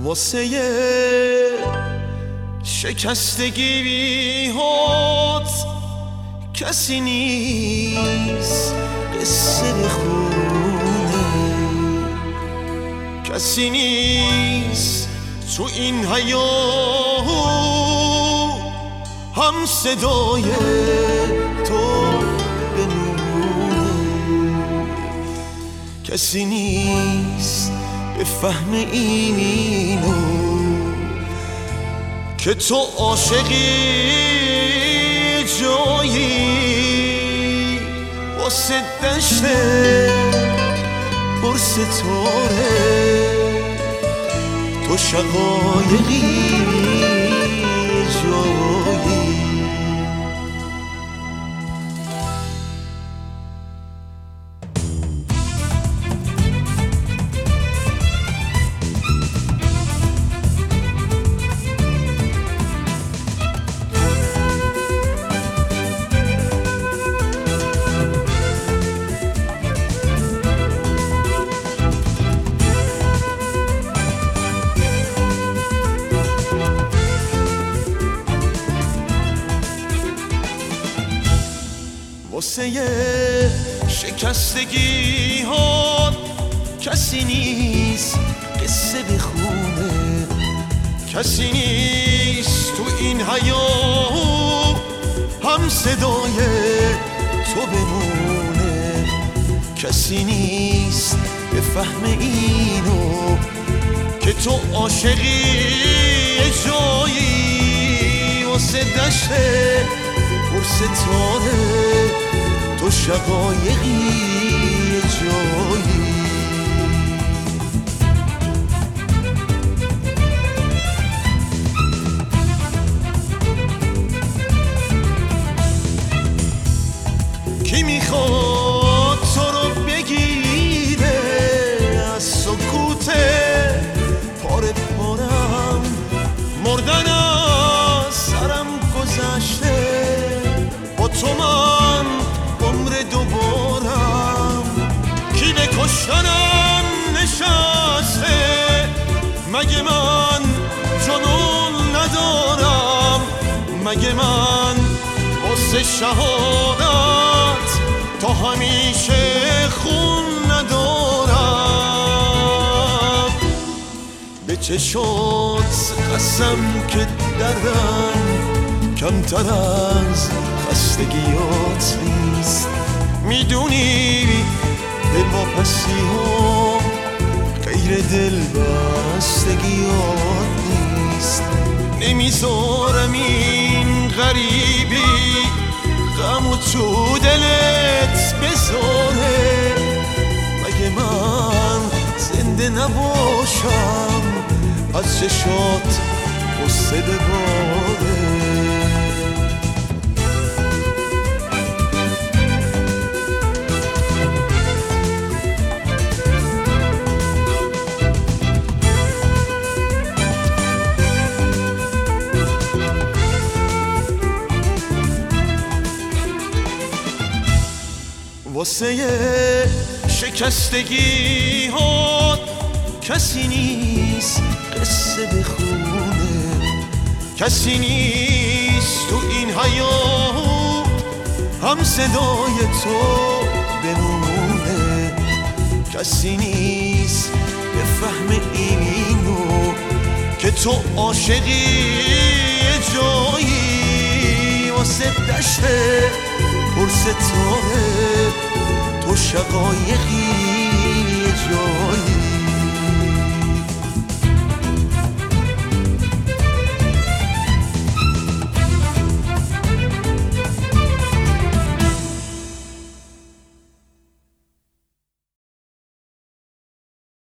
واسه شکستگی بیهات کسی نیست قصه بخونه، کسی نیست تو این حیاط هم صدای تو بمونه، کسی نیست به فهم اینو که تو عاشقی جایی واسه دشت پر ستاره، تو شقایقی جایی. واسه شکستگی ها کسی نیست قصه بخونه، کسی نیست تو این حیاط هم صدای تو بمونه، کسی نیست به فهم اینو که تو عاشقی جایی واسه دشت پر ستاره، تو شقایقی جایی. کی میخواد تو رو بگیره از سکوت پاره پارم، مردن از سرم گذشته با تو من عمر دوبارم، کی به کشتنم نشسته مگه من جنون ندارم، مگه من واسه شهادت تا همیشه خون ندارم، به چشات قسم که دردم کمتر از خستگیات نیست، میدونی دل واپسی ها غیر دل بستگیات نیست، نمیذارم این غریبی غمو تو دلت بذاره، مگه من زنده نباشم از چشات قصه بباره. واسه شکستگی ها کسی نیست قصه بخونه، کسی نیست تو این حیاط هم صدای تو بمونه، کسی نیست به فهم اینو که تو عاشقی جایی واسه دشت پر ستاره، تو شقایقی